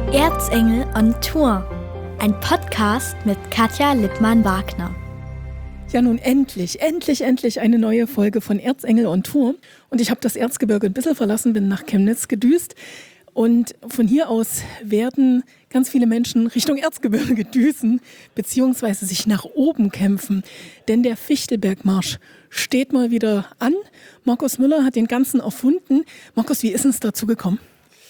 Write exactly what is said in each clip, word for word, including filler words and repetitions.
Erzengel on Tour, ein Podcast mit Katja Lippmann-Wagner. Ja, nun endlich, endlich, endlich eine neue Folge von Erzengel on Tour. Und ich habe das Erzgebirge ein bisschen verlassen, bin nach Chemnitz gedüst. Und von hier aus werden ganz viele Menschen Richtung Erzgebirge düsen, beziehungsweise sich nach oben kämpfen. Denn der Fichtelbergmarsch steht mal wieder an. Markus Müller hat den Ganzen erfunden. Markus, wie ist es dazu gekommen?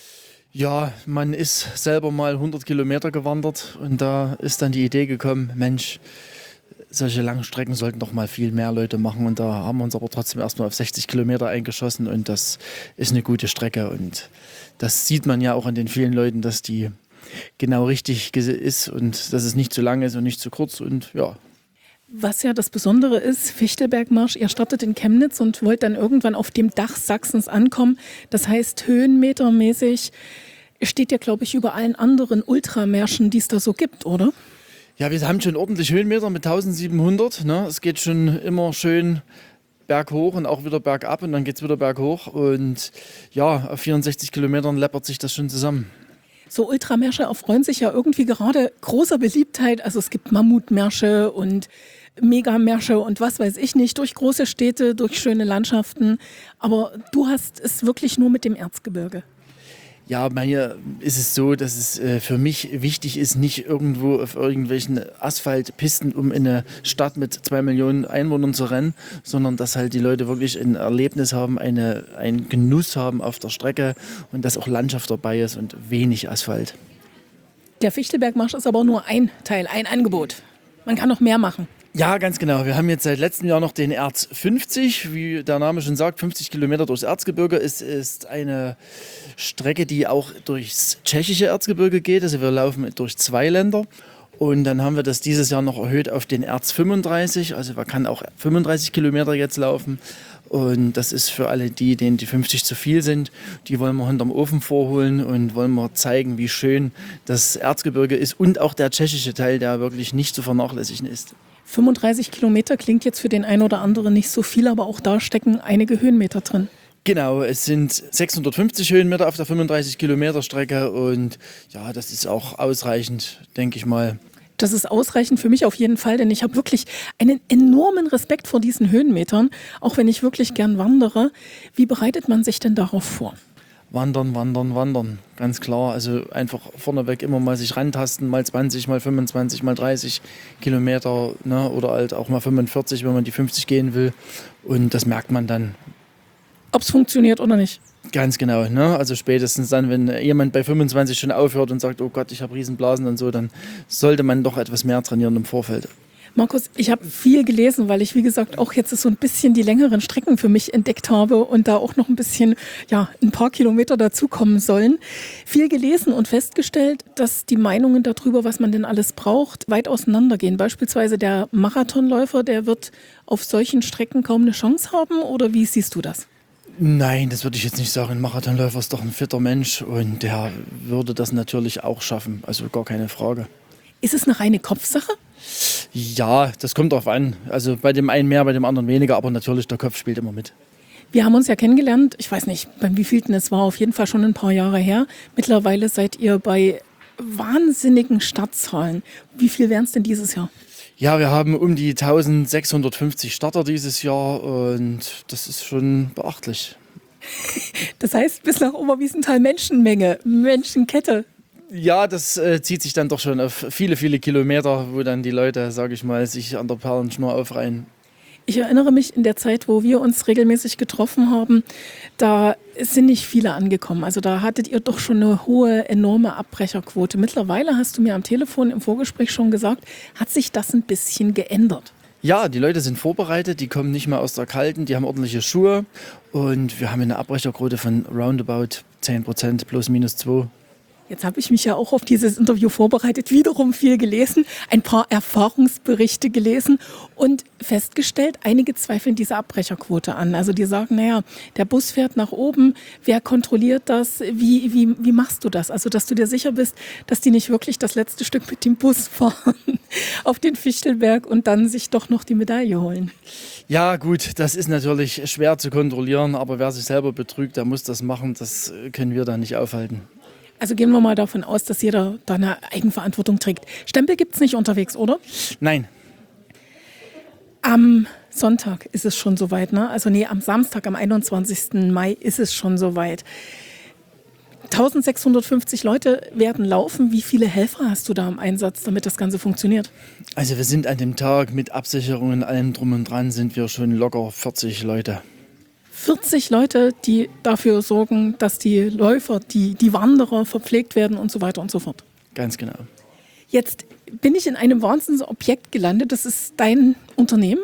Ja, man ist selber mal hundert Kilometer gewandert und da ist dann die Idee gekommen, Mensch, solche langen Strecken sollten doch mal viel mehr Leute machen. Und da haben wir uns aber trotzdem erstmal auf sechzig Kilometer eingeschossen und das ist eine gute Strecke. Und das sieht man ja auch an den vielen Leuten, dass die genau richtig ist und dass es nicht zu lang ist und nicht zu kurz und ja. Was ja das Besondere ist, Fichtelbergmarsch, ihr startet in Chemnitz und wollt dann irgendwann auf dem Dach Sachsens ankommen. Das heißt, höhenmetermäßig steht ja, glaube ich, über allen anderen Ultramärschen, die es da so gibt, oder? Ja, wir haben schon ordentlich Höhenmeter mit eintausendsiebenhundert. Ne? Es geht schon immer schön berghoch und auch wieder bergab und dann geht es wieder berghoch. Und ja, auf vierundsechzig Kilometern läppert sich das schon zusammen. So Ultramärsche erfreuen sich ja irgendwie gerade großer Beliebtheit. Also es gibt Mammutmärsche und Megamärsche und was weiß ich nicht, durch große Städte, durch schöne Landschaften. Aber du hast es wirklich nur mit dem Erzgebirge. Ja, bei mir ist es so, dass es äh, für mich wichtig ist, nicht irgendwo auf irgendwelchen Asphaltpisten um in eine Stadt mit zwei Millionen Einwohnern zu rennen, sondern dass halt die Leute wirklich ein Erlebnis haben, eine, einen Genuss haben auf der Strecke und dass auch Landschaft dabei ist und wenig Asphalt. Der Fichtelbergmarsch ist aber nur ein Teil, ein Angebot. Man kann noch mehr machen. Ja, ganz genau. Wir haben jetzt seit letztem Jahr noch den Erz fünfzig, wie der Name schon sagt, fünfzig Kilometer durchs Erzgebirge. Es ist eine Strecke, die auch durchs tschechische Erzgebirge geht. Also wir laufen durch zwei Länder. Und dann haben wir das dieses Jahr noch erhöht auf den Erz fünfunddreißig. Also man kann auch fünfunddreißig Kilometer jetzt laufen. Und das ist für alle die, denen die fünfzig zu viel sind. Die wollen wir hinterm Ofen vorholen und wollen wir zeigen, wie schön das Erzgebirge ist. Und auch der tschechische Teil, der wirklich nicht zu vernachlässigen ist. fünfunddreißig Kilometer klingt jetzt für den einen oder anderen nicht so viel, aber auch da stecken einige Höhenmeter drin. Genau, es sind sechshundertfünfzig Höhenmeter auf der fünfunddreißig Kilometer Strecke und ja, das ist auch ausreichend, denke ich mal. Das ist ausreichend für mich auf jeden Fall, denn ich habe wirklich einen enormen Respekt vor diesen Höhenmetern, auch wenn ich wirklich gern wandere. Wie bereitet man sich denn darauf vor? Wandern, wandern, wandern, ganz klar. Also einfach vorneweg immer mal sich rantasten, mal zwanzig, mal fünfundzwanzig, mal dreißig Kilometer, ne? Oder halt auch mal fünfundvierzig, wenn man die fünfzig gehen will. Und das merkt man dann. Ob es funktioniert oder nicht? Ganz genau. Ne? Also spätestens dann, wenn jemand bei fünfundzwanzig schon aufhört und sagt, oh Gott, ich habe Riesenblasen und so, dann sollte man doch etwas mehr trainieren im Vorfeld. Markus, ich habe viel gelesen, weil ich, wie gesagt, auch jetzt so ein bisschen die längeren Strecken für mich entdeckt habe und da auch noch ein bisschen, ja, ein paar Kilometer dazukommen sollen. Viel gelesen und festgestellt, dass die Meinungen darüber, was man denn alles braucht, weit auseinandergehen. Beispielsweise der Marathonläufer, der wird auf solchen Strecken kaum eine Chance haben, oder wie siehst du das? Nein, das würde ich jetzt nicht sagen. Ein Marathonläufer ist doch ein fitter Mensch und der würde das natürlich auch schaffen, also gar keine Frage. Ist es eine reine Kopfsache? Ja, das kommt drauf an. Also bei dem einen mehr, bei dem anderen weniger, aber natürlich der Kopf spielt immer mit. Wir haben uns ja kennengelernt, ich weiß nicht, beim wievielten es war, auf jeden Fall schon ein paar Jahre her. Mittlerweile seid ihr bei wahnsinnigen Startzahlen. Wie viel wären es denn dieses Jahr? Ja, wir haben um die eintausendsechshundertfünfzig Starter dieses Jahr und das ist schon beachtlich. Das heißt, bis nach Oberwiesenthal Menschenmenge, Menschenkette. Ja, das äh, zieht sich dann doch schon auf viele, viele Kilometer, wo dann die Leute, sage ich mal, sich an der Perlenschnur aufreihen. Ich erinnere mich, in der Zeit, wo wir uns regelmäßig getroffen haben, da sind nicht viele angekommen. Also da hattet ihr doch schon eine hohe, enorme Abbrecherquote. Mittlerweile, hast du mir am Telefon im Vorgespräch schon gesagt, hat sich das ein bisschen geändert. Ja, die Leute sind vorbereitet, die kommen nicht mehr aus der Kalten, die haben ordentliche Schuhe und wir haben eine Abbrecherquote von roundabout zehn Prozent plus minus zwei. Jetzt habe ich mich ja auch auf dieses Interview vorbereitet, wiederum viel gelesen, ein paar Erfahrungsberichte gelesen und festgestellt, einige zweifeln diese Abbrecherquote an. Also die sagen, naja, der Bus fährt nach oben, wer kontrolliert das, wie, wie, wie machst du das? Also dass du dir sicher bist, dass die nicht wirklich das letzte Stück mit dem Bus fahren auf den Fichtelberg und dann sich doch noch die Medaille holen. Ja gut, das ist natürlich schwer zu kontrollieren, aber wer sich selber betrügt, der muss das machen, das können wir da nicht aufhalten. Also gehen wir mal davon aus, dass jeder da eine Eigenverantwortung trägt. Stempel gibt es nicht unterwegs, oder? Nein. Am Sonntag ist es schon soweit, ne? Also nee, am Samstag, am einundzwanzigsten Mai ist es schon soweit. eintausendsechshundertfünfzig Leute werden laufen. Wie viele Helfer hast du da im Einsatz, damit das Ganze funktioniert? Also wir sind an dem Tag mit Absicherungen, allem drum und dran, sind wir schon locker vierzig Leute. vierzig Leute, die dafür sorgen, dass die Läufer, die, die Wanderer verpflegt werden und so weiter und so fort. Ganz genau. Jetzt bin ich in einem Wahnsinnsobjekt gelandet. Das ist dein Unternehmen?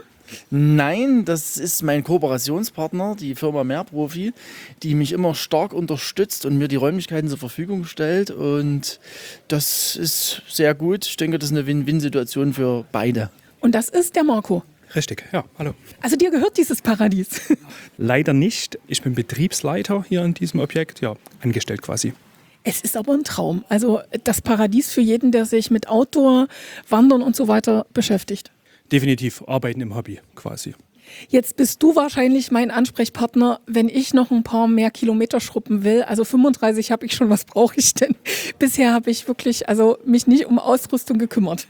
Nein, das ist mein Kooperationspartner, die Firma Mehrprofi, die mich immer stark unterstützt und mir die Räumlichkeiten zur Verfügung stellt. Und das ist sehr gut. Ich denke, das ist eine Win-Win-Situation für beide. Und das ist der Marco. Richtig, ja, hallo. Also dir gehört dieses Paradies. Leider nicht. Ich bin Betriebsleiter hier in diesem Objekt, ja, angestellt quasi. Es ist aber ein Traum. Also das Paradies für jeden, der sich mit Outdoor, Wandern und so weiter beschäftigt. Definitiv arbeiten im Hobby quasi. Jetzt bist du wahrscheinlich mein Ansprechpartner, wenn ich noch ein paar mehr Kilometer schruppen will. Also fünfunddreißig habe ich schon, was brauche ich denn? Bisher habe ich wirklich also mich nicht um Ausrüstung gekümmert.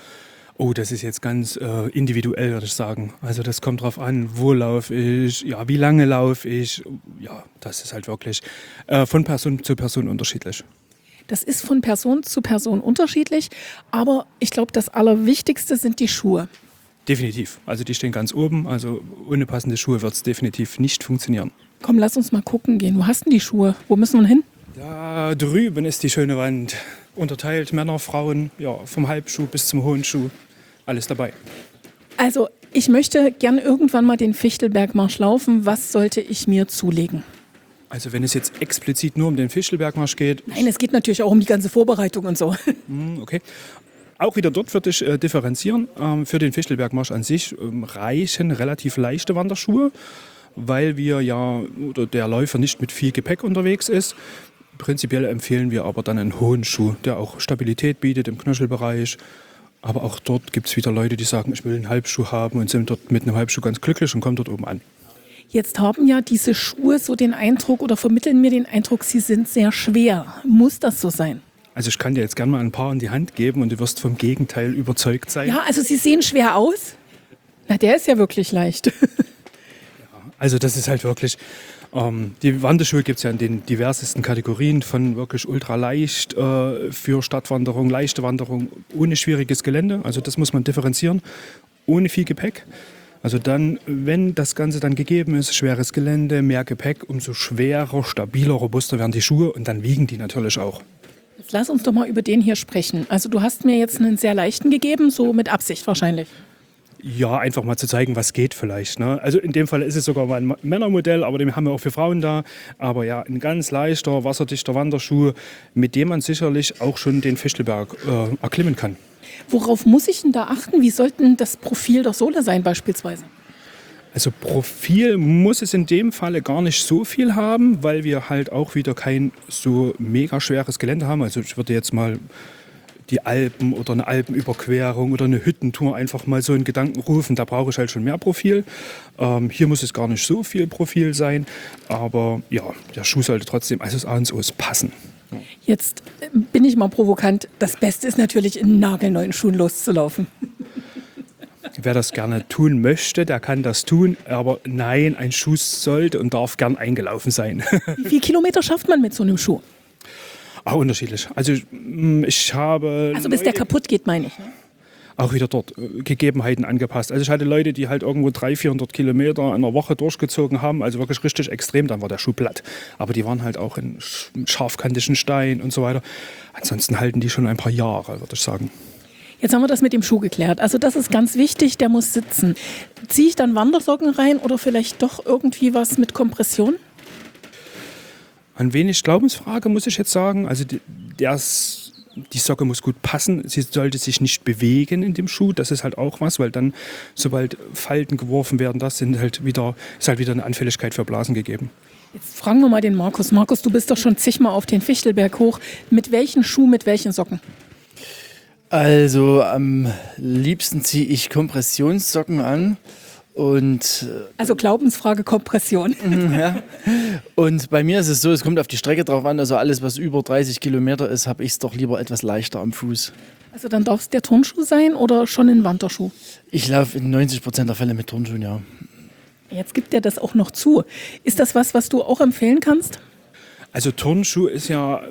Oh, das ist jetzt ganz äh, individuell, würde ich sagen. Also das kommt drauf an, wo laufe ich, ja, wie lange laufe ich. Ja, das ist halt wirklich äh, von Person zu Person unterschiedlich. Das ist von Person zu Person unterschiedlich, aber ich glaube, das Allerwichtigste sind die Schuhe. Definitiv. Also die stehen ganz oben. Also ohne passende Schuhe wird es definitiv nicht funktionieren. Komm, lass uns mal gucken gehen. Wo hast denn die Schuhe? Wo müssen wir hin? Da drüben ist die schöne Wand. Unterteilt Männer, Frauen, ja, vom Halbschuh bis zum hohen Schuh. Alles dabei. Also ich möchte gern irgendwann mal den Fichtelbergmarsch laufen. Was sollte ich mir zulegen? Also wenn es jetzt explizit nur um den Fichtelbergmarsch geht. Nein, es geht natürlich auch um die ganze Vorbereitung und so. Okay. Auch wieder dort würde ich äh, differenzieren. Ähm, für den Fichtelbergmarsch an sich ähm, reichen relativ leichte Wanderschuhe, weil wir ja oder der Läufer nicht mit viel Gepäck unterwegs ist. Prinzipiell empfehlen wir aber dann einen hohen Schuh, der auch Stabilität bietet im Knöchelbereich. Aber auch dort gibt es wieder Leute, die sagen, ich will einen Halbschuh haben und sind dort mit einem Halbschuh ganz glücklich und kommen dort oben an. Jetzt haben ja diese Schuhe so den Eindruck oder vermitteln mir den Eindruck, sie sind sehr schwer. Muss das so sein? Also ich kann dir jetzt gerne mal ein paar in die Hand geben und du wirst vom Gegenteil überzeugt sein. Ja, also sie sehen schwer aus. Na, der ist ja wirklich leicht. Also das ist halt wirklich, ähm, die Wanderschuhe gibt es ja in den diversesten Kategorien, von wirklich ultra leicht äh, für Stadtwanderung, leichte Wanderung, ohne schwieriges Gelände, also das muss man differenzieren, ohne viel Gepäck. Also dann, wenn das Ganze dann gegeben ist, schweres Gelände, mehr Gepäck, umso schwerer, stabiler, robuster werden die Schuhe und dann wiegen die natürlich auch. Jetzt lass uns doch mal über den hier sprechen. Also du hast mir jetzt einen sehr leichten gegeben, so mit Absicht wahrscheinlich. Ja, einfach mal zu zeigen, was geht vielleicht. Ne? Also in dem Fall ist es sogar mal ein Männermodell, aber den haben wir auch für Frauen da. Aber ja, ein ganz leichter, wasserdichter Wanderschuh, mit dem man sicherlich auch schon den Fichtelberg äh, erklimmen kann. Worauf muss ich denn da achten? Wie sollte denn das Profil der Sohle sein beispielsweise? Also Profil muss es in dem Falle gar nicht so viel haben, weil wir halt auch wieder kein so mega schweres Gelände haben. Also ich würde jetzt mal die Alpen oder eine Alpenüberquerung oder eine Hüttentour einfach mal so in Gedanken rufen. Da brauche ich halt schon mehr Profil. Ähm, hier muss es gar nicht so viel Profil sein. Aber ja, der Schuh sollte trotzdem, also das A und O ist passen. Jetzt bin ich mal provokant. Das Beste ist natürlich, in nagelneuen Schuhen loszulaufen. Wer das gerne tun möchte, der kann das tun. Aber nein, ein Schuh sollte und darf gern eingelaufen sein. Wie viele Kilometer schafft man mit so einem Schuh? Auch unterschiedlich. Also ich habe... Also bis der kaputt geht, meine ich. Ne? Auch wieder dort äh, Gegebenheiten angepasst. Also ich hatte Leute, die halt irgendwo dreihundert, vierhundert Kilometer in einer Woche durchgezogen haben, also wirklich richtig extrem, dann war der Schuh platt. Aber die waren halt auch in scharfkantigen Stein und so weiter. Ansonsten halten die schon ein paar Jahre, würde ich sagen. Jetzt haben wir das mit dem Schuh geklärt. Also das ist ganz wichtig, der muss sitzen. Ziehe ich dann Wandersocken rein oder vielleicht doch irgendwie was mit Kompression? Ein wenig Glaubensfrage, muss ich jetzt sagen. Also die, das, die Socke muss gut passen. Sie sollte sich nicht bewegen in dem Schuh. Das ist halt auch was, weil dann, sobald Falten geworfen werden, das sind halt wieder, ist halt wieder eine Anfälligkeit für Blasen gegeben. Jetzt fragen wir mal den Markus. Markus, du bist doch schon zigmal auf den Fichtelberg hoch. Mit welchen Schuh, mit welchen Socken? Also am liebsten ziehe ich Kompressionssocken an Und, also Glaubensfrage Kompression. ja. Und bei mir ist es so, es kommt auf die Strecke drauf an, also alles, was über dreißig Kilometer ist, habe ich es doch lieber etwas leichter am Fuß. Also dann darf es der Turnschuh sein oder schon ein Wanderschuh? Ich laufe in neunzig Prozent der Fälle mit Turnschuhen, ja. Jetzt gibt er das auch noch zu. Ist das was, was du auch empfehlen kannst? Also Turnschuh ist ja,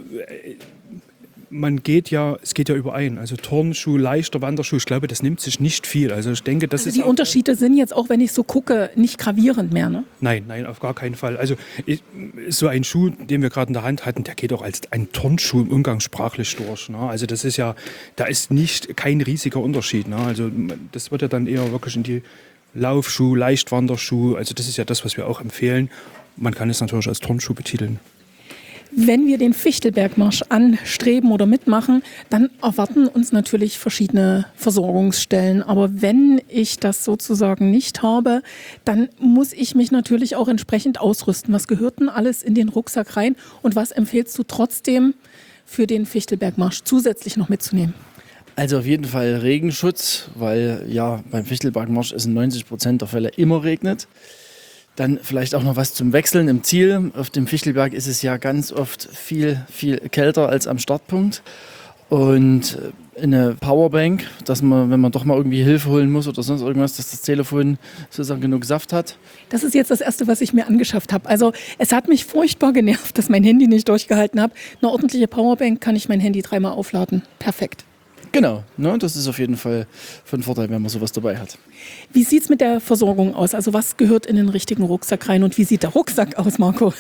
man geht ja, es geht ja überein. Also Turnschuh, leichter Wanderschuh, ich glaube, das nimmt sich nicht viel. Also ich denke, das Also ist die auch, Unterschiede sind jetzt auch, wenn ich so gucke, nicht gravierend mehr, ne? Nein, nein, auf gar keinen Fall. Also ich, so ein Schuh, den wir gerade in der Hand hatten, der geht auch als ein Turnschuh umgangssprachlich durch. Ne? Also das ist ja, da ist nicht kein riesiger Unterschied. Ne? Also das wird ja dann eher wirklich in die Laufschuh, Leichtwanderschuh. Also das ist ja das, was wir auch empfehlen. Man kann es natürlich als Turnschuh betiteln. Wenn wir den Fichtelbergmarsch anstreben oder mitmachen, dann erwarten uns natürlich verschiedene Versorgungsstellen. Aber wenn ich das sozusagen nicht habe, dann muss ich mich natürlich auch entsprechend ausrüsten. Was gehört denn alles in den Rucksack rein und was empfiehlst du trotzdem für den Fichtelbergmarsch zusätzlich noch mitzunehmen? Also auf jeden Fall Regenschutz, weil ja beim Fichtelbergmarsch es in neunzig Prozent der Fälle immer regnet. Dann vielleicht auch noch was zum Wechseln im Ziel. Auf dem Fichtelberg ist es ja ganz oft viel, viel kälter als am Startpunkt. Und eine Powerbank, dass man, wenn man doch mal irgendwie Hilfe holen muss oder sonst irgendwas, dass das Telefon sozusagen genug Saft hat. Das ist jetzt das Erste, was ich mir angeschafft habe. Also es hat mich furchtbar genervt, dass mein Handy nicht durchgehalten hat. Eine ordentliche Powerbank kann ich mein Handy dreimal aufladen. Perfekt. Genau, ne, das ist auf jeden Fall von Vorteil, wenn man sowas dabei hat. Wie sieht es mit der Versorgung aus? Also was gehört in den richtigen Rucksack rein und wie sieht der Rucksack aus, Marco?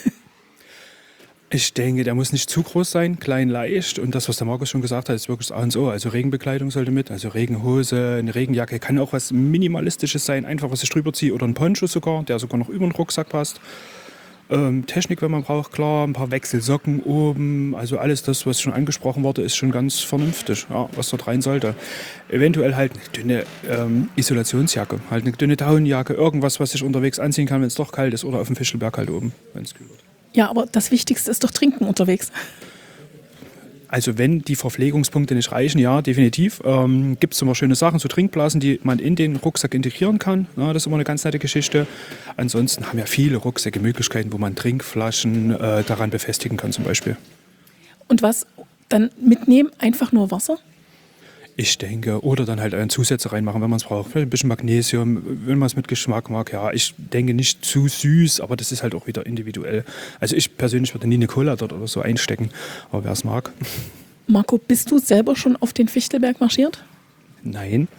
Ich denke, der muss nicht zu groß sein, klein, leicht. Und das, was der Markus schon gesagt hat, ist wirklich das A und O. Also Regenbekleidung sollte mit, also Regenhose, eine Regenjacke. Kann auch was Minimalistisches sein, einfach was ich drüber ziehe. Oder ein Poncho sogar, der sogar noch über den Rucksack passt. Ähm, Technik, wenn man braucht, klar, ein paar Wechselsocken oben, also alles das, was schon angesprochen wurde, ist schon ganz vernünftig, ja, was dort rein sollte. Eventuell halt eine dünne ähm, Isolationsjacke, halt eine dünne Daunenjacke, irgendwas, was ich unterwegs anziehen kann, wenn es doch kalt ist, oder auf dem Fichtelberg halt oben, wenn es kühl wird. Ja, aber das Wichtigste ist doch Trinken unterwegs. Also wenn die Verpflegungspunkte nicht reichen, ja, definitiv. Ähm, gibt es immer schöne Sachen, so Trinkblasen, die man in den Rucksack integrieren kann. Ja, das ist immer eine ganz nette Geschichte. Ansonsten haben ja viele Rucksäcke Möglichkeiten, wo man Trinkflaschen äh, daran befestigen kann zum Beispiel. Und was dann mitnehmen? Einfach nur Wasser? Ich denke, oder dann halt einen Zusätze reinmachen, wenn man es braucht. Vielleicht ein bisschen Magnesium, wenn man es mit Geschmack mag. Ja, ich denke nicht zu süß, aber das ist halt auch wieder individuell. Also ich persönlich würde nie eine Cola dort oder so einstecken, aber wer es mag. Marco, bist du selber schon auf den Fichtelberg marschiert? Nein.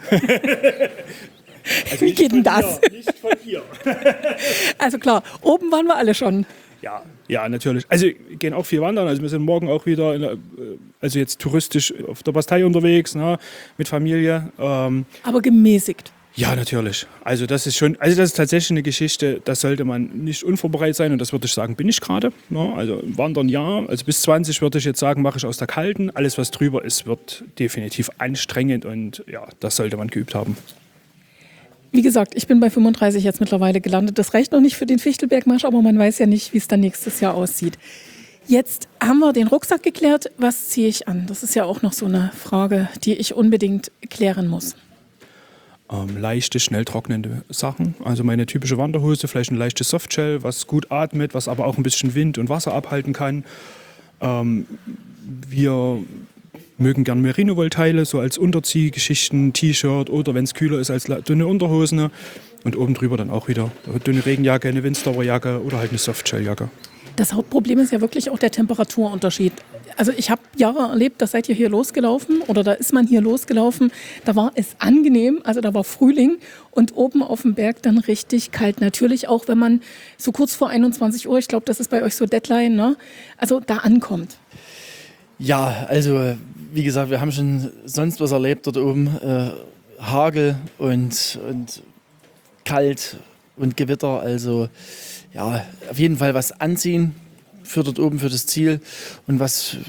Also wie geht denn das? Hier, nicht von hier. Also klar, oben waren wir alle schon. Ja, ja, natürlich. Also wir gehen auch viel wandern. Also wir sind morgen auch wieder, in der, also jetzt touristisch auf der Bastei unterwegs, ne, mit Familie. Ähm, Aber gemäßigt. ja, natürlich. Also das ist schon, also das ist tatsächlich eine Geschichte, da sollte man nicht unvorbereitet sein und das würde ich sagen, bin ich gerade. Ne? Also wandern ja, also bis zwanzig würde ich jetzt sagen, mache ich aus der kalten. Alles, was drüber ist, wird definitiv anstrengend und ja, das sollte man geübt haben. Wie gesagt, ich bin bei fünfunddreißig jetzt mittlerweile gelandet. Das reicht noch nicht für den Fichtelbergmarsch, aber man weiß ja nicht, wie es dann nächstes Jahr aussieht. Jetzt haben wir den Rucksack geklärt. Was ziehe ich an? Das ist ja auch noch so eine Frage, die ich unbedingt klären muss. Ähm, leichte, schnell trocknende Sachen. Also meine typische Wanderhose, vielleicht ein leichtes Softshell, was gut atmet, was aber auch ein bisschen Wind und Wasser abhalten kann. Ähm, wir mögen gern Merino-Wollteile, so als Unterziehgeschichten, T-Shirt oder wenn es kühler ist, als dünne Unterhosen. Und oben drüber dann auch wieder eine dünne Regenjacke, eine Windstopperjacke oder halt eine Softshelljacke. Das Hauptproblem ist ja wirklich auch der Temperaturunterschied. Also ich habe Jahre erlebt, da seid ihr hier losgelaufen oder da ist man hier losgelaufen. Da war es angenehm, also da war Frühling und oben auf dem Berg dann richtig kalt. Natürlich auch, wenn man so kurz vor einundzwanzig Uhr, ich glaube, das ist bei euch so Deadline, ne? Also da ankommt. Ja, also wie gesagt, wir haben schon sonst was erlebt dort oben. Äh, Hagel und, und kalt und Gewitter. Also ja, auf jeden Fall was anziehen für dort oben, für das Ziel. Und was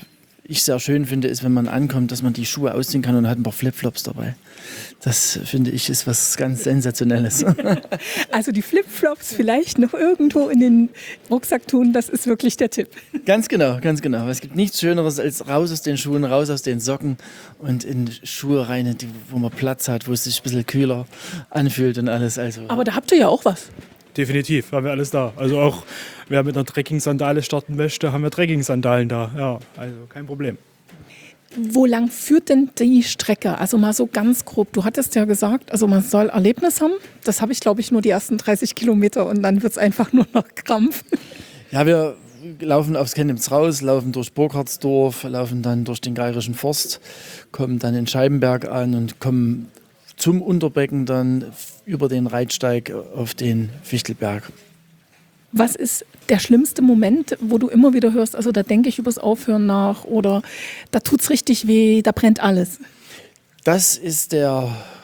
ich sehr schön finde, ist, wenn man ankommt, dass man die Schuhe ausziehen kann und hat ein paar Flipflops dabei. Das, finde ich, ist was ganz Sensationelles. Also die Flipflops vielleicht noch irgendwo in den Rucksack tun, das ist wirklich der Tipp. Ganz genau, ganz genau. Es gibt nichts Schöneres als raus aus den Schuhen, raus aus den Socken und in Schuhe rein, die, wo man Platz hat, wo es sich ein bisschen kühler anfühlt und alles. Also, Aber da habt ihr ja auch was. Definitiv, haben wir alles da. Also auch wer mit einer Trekking-Sandale starten möchte, haben wir Trekking-Sandalen da. Ja, also kein Problem. Wo lang führt denn die Strecke? Also mal so ganz grob. Du hattest ja gesagt, also man soll Erlebnis haben. Das habe ich, glaube ich, nur die ersten dreißig Kilometer und dann wird es einfach nur noch Krampf. ja, wir laufen aufs Chemnitz raus, laufen durch Burkhardsdorf, laufen dann durch den Geirischen Forst, kommen dann in Scheibenberg an und kommen zum Unterbecken dann über den Reitsteig auf den Fichtelberg. Was ist der schlimmste Moment, wo du immer wieder hörst, also da denke ich übers Aufhören nach oder da tut es richtig weh, da brennt alles? Das ist der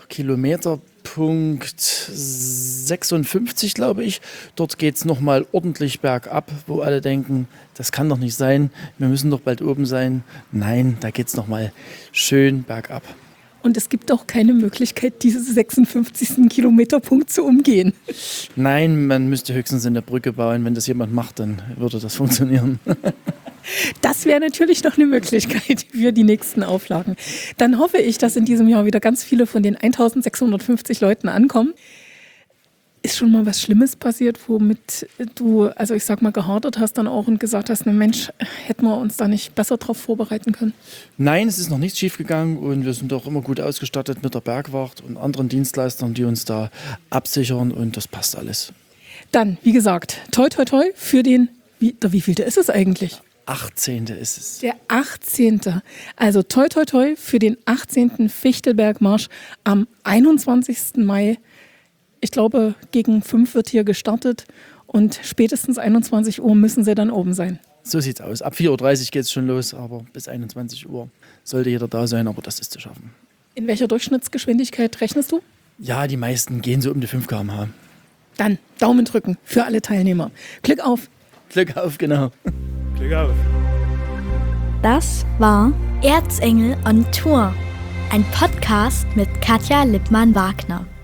Kilometerpunkt sechsundfünfzig, glaube ich. Dort geht es nochmal ordentlich bergab, wo alle denken, das kann doch nicht sein, wir müssen doch bald oben sein. Nein, da geht es nochmal schön bergab. Und es gibt auch keine Möglichkeit, diesen sechsundfünfzigsten Kilometerpunkt zu umgehen. Nein, man müsste höchstens eine Brücke bauen. Wenn das jemand macht, dann würde das funktionieren. Das wäre natürlich noch eine Möglichkeit für die nächsten Auflagen. Dann hoffe ich, dass in diesem Jahr wieder ganz viele von den eintausendsechshundertfünfzig Leuten ankommen. Ist schon mal was Schlimmes passiert, womit du, also ich sag mal, gehadert hast dann auch und gesagt hast, ne Mensch, hätten wir uns da nicht besser drauf vorbereiten können? Nein, es ist noch nichts schiefgegangen und wir sind auch immer gut ausgestattet mit der Bergwacht und anderen Dienstleistern, die uns da absichern und das passt alles. Dann, wie gesagt, toi toi toi für den, wie, der wievielte ist es eigentlich? achtzehnte ist es. Der achtzehnte Also toi toi toi für den achtzehnten Fichtelbergmarsch am einundzwanzigsten Mai. Ich glaube, gegen fünf wird hier gestartet und spätestens einundzwanzig Uhr müssen sie dann oben sein. So sieht's aus. Ab vier Uhr dreißig geht es schon los, aber bis einundzwanzig Uhr sollte jeder da sein, aber das ist zu schaffen. In welcher Durchschnittsgeschwindigkeit rechnest du? Ja, die meisten gehen so um die fünf Kilometer pro Stunde. Dann Daumen drücken für alle Teilnehmer. Glück auf! Glück auf, genau. Glück auf. Das war Erzengel on Tour, ein Podcast mit Katja Lippmann-Wagner.